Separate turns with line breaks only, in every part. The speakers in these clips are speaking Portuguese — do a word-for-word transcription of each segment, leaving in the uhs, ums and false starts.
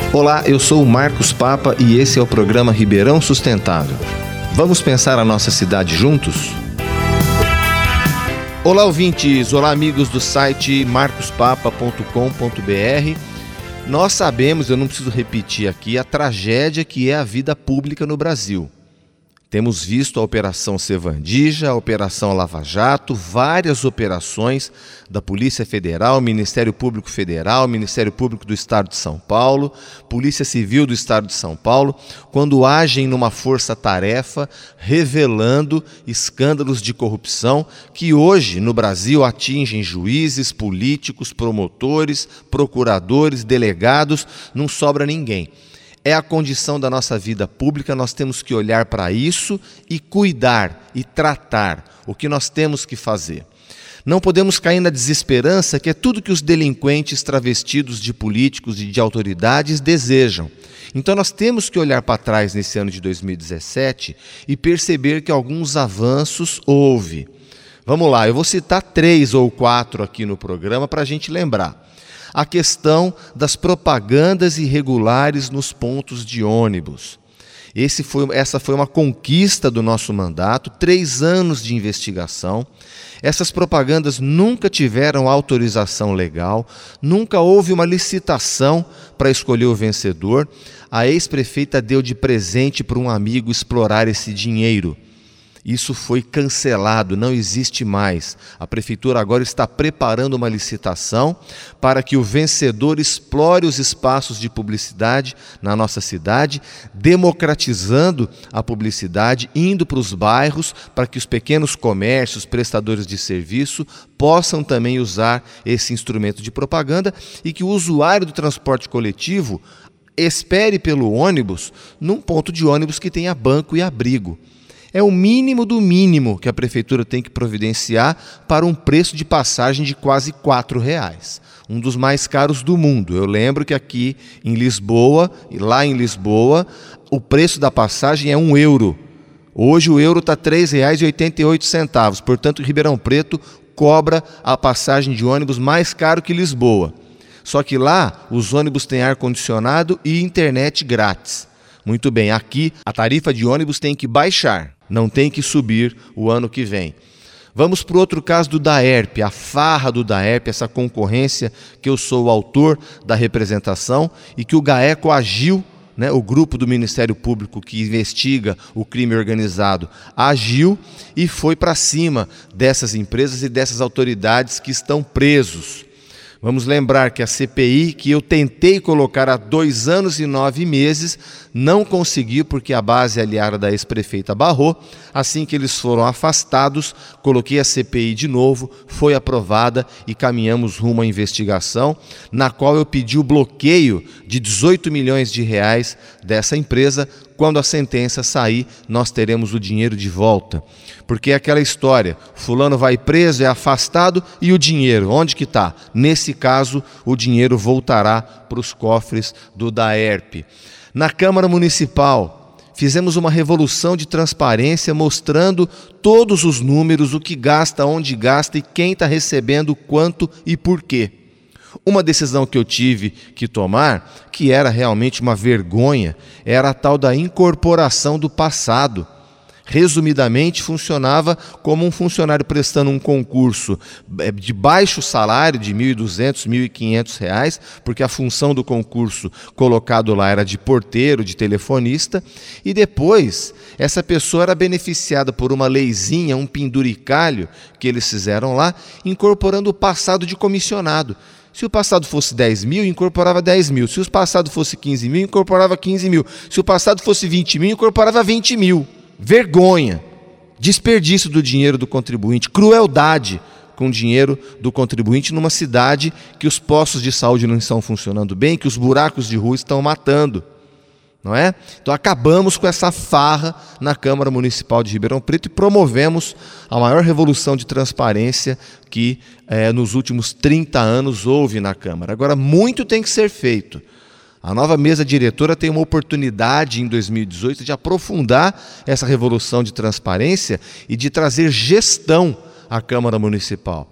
Olá, eu sou o Marcos Papa e esse é o programa Ribeirão Sustentável. Vamos pensar a nossa cidade juntos? Olá, ouvintes! Olá, amigos do site marcos papa ponto com ponto b r. Nós sabemos, eu não preciso repetir aqui, a tragédia que é a vida pública no Brasil. Temos visto a Operação Sevandija, a Operação Lava Jato, várias operações da Polícia Federal, Ministério Público Federal, Ministério Público do Estado de São Paulo, Polícia Civil do Estado de São Paulo, quando agem numa força-tarefa, revelando escândalos de corrupção que hoje no Brasil atingem juízes, políticos, promotores, procuradores, delegados, não sobra ninguém. É a condição da nossa vida pública, nós temos que olhar para isso e cuidar e tratar o que nós temos que fazer. Não podemos cair na desesperança que é tudo que os delinquentes travestidos de políticos e de autoridades desejam. Então nós temos que olhar para trás nesse ano de dois mil e dezessete e perceber que alguns avanços houve. Vamos lá, eu vou citar três ou quatro aqui no programa para a gente lembrar. A questão das propagandas irregulares nos pontos de ônibus. Esse foi, essa foi uma conquista do nosso mandato, três anos de investigação. Essas propagandas nunca tiveram autorização legal, nunca houve uma licitação para escolher o vencedor. A ex-prefeita deu de presente para um amigo explorar esse dinheiro. Isso foi cancelado, não existe mais. A prefeitura agora está preparando uma licitação para que o vencedor explore os espaços de publicidade na nossa cidade, democratizando a publicidade, indo para os bairros para que os pequenos comércios, prestadores de serviço, possam também usar esse instrumento de propaganda e que o usuário do transporte coletivo espere pelo ônibus num ponto de ônibus que tenha banco e abrigo. É o mínimo do mínimo que a prefeitura tem que providenciar para um preço de passagem de quase quatro reais. Um dos mais caros do mundo. Eu lembro que aqui em Lisboa, e lá em Lisboa, o preço da passagem é um euro. Hoje o euro está três reais e oitenta e oito centavos. Portanto, Ribeirão Preto cobra a passagem de ônibus mais caro que Lisboa. Só que lá os ônibus têm ar-condicionado e internet grátis. Muito bem, aqui a tarifa de ônibus tem que baixar, não tem que subir o ano que vem. Vamos para o outro caso do DAERP, a farra do DAERP, essa concorrência que eu sou o autor da representação e que o GAECO agiu, né, o grupo do Ministério Público que investiga o crime organizado, agiu e foi para cima dessas empresas e dessas autoridades que estão presos. Vamos lembrar que a C P I, que eu tentei colocar há dois anos e nove meses, não consegui porque a base aliada da ex-prefeita barrou. Assim que eles foram afastados, coloquei a C P I de novo, foi aprovada e caminhamos rumo à investigação, na qual eu pedi o bloqueio de dezoito milhões de reais dessa empresa. Quando a sentença sair, nós teremos o dinheiro de volta. Porque é aquela história, fulano vai preso, é afastado e o dinheiro, onde que está? Nesse caso, o dinheiro voltará para os cofres do DAERP. Na Câmara Municipal, fizemos uma revolução de transparência mostrando todos os números, o que gasta, onde gasta e quem está recebendo quanto e por quê. Uma decisão que eu tive que tomar, que era realmente uma vergonha, era a tal da incorporação do passado. Resumidamente, funcionava como um funcionário prestando um concurso de baixo salário, de mil e duzentos, mil e quinhentos reais, porque a função do concurso colocado lá era de porteiro, de telefonista, e depois essa pessoa era beneficiada por uma leizinha, um penduricalho que eles fizeram lá, incorporando o passado de comissionado. Se o passado fosse dez mil, incorporava dez mil. Se o passado fosse quinze mil, incorporava quinze mil. Se o passado fosse vinte mil, incorporava vinte mil. Vergonha, desperdício do dinheiro do contribuinte, crueldade com o dinheiro do contribuinte numa cidade que os postos de saúde não estão funcionando bem, que os buracos de rua estão matando, não é? Então acabamos com essa farra na Câmara Municipal de Ribeirão Preto e promovemos a maior revolução de transparência que é, nos últimos trinta anos houve na Câmara. Agora, muito tem que ser feito. A nova mesa diretora tem uma oportunidade em dois mil e dezoito de aprofundar essa revolução de transparência e de trazer gestão à Câmara Municipal.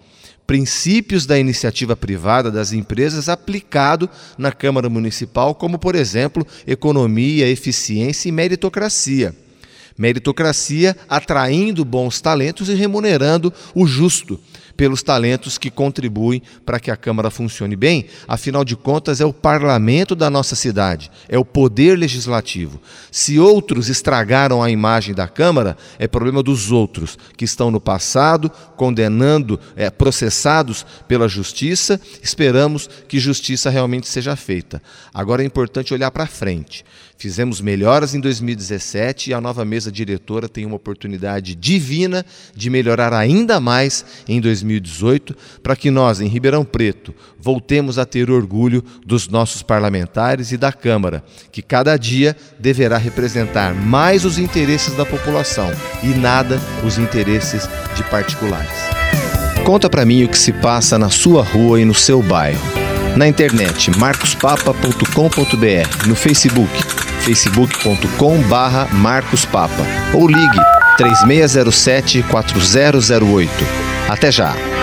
princípios da iniciativa privada das empresas aplicado na Câmara Municipal, como, por exemplo, economia, eficiência e meritocracia. Meritocracia atraindo bons talentos e remunerando o justo pelos talentos que contribuem para que a Câmara funcione bem. Afinal de contas, é o parlamento da nossa cidade, é o poder legislativo. Se outros estragaram a imagem da Câmara, é problema dos outros, que estão no passado, condenando, é, processados pela justiça. Esperamos que justiça realmente seja feita. Agora é importante olhar para frente. Fizemos melhoras em dois mil e dezessete e a nova mesa diretora tem uma oportunidade divina de melhorar ainda mais em dois mil e dezoito, para que nós, em Ribeirão Preto, voltemos a ter orgulho dos nossos parlamentares e da Câmara, que cada dia deverá representar mais os interesses da população e nada os interesses de particulares. Conta para mim o que se passa na sua rua e no seu bairro. Na internet, marcos papa ponto com ponto b r, no Facebook, facebook ponto com barra marcos papa, ou ligue três seis zero sete, quatro zero zero oito. Até já!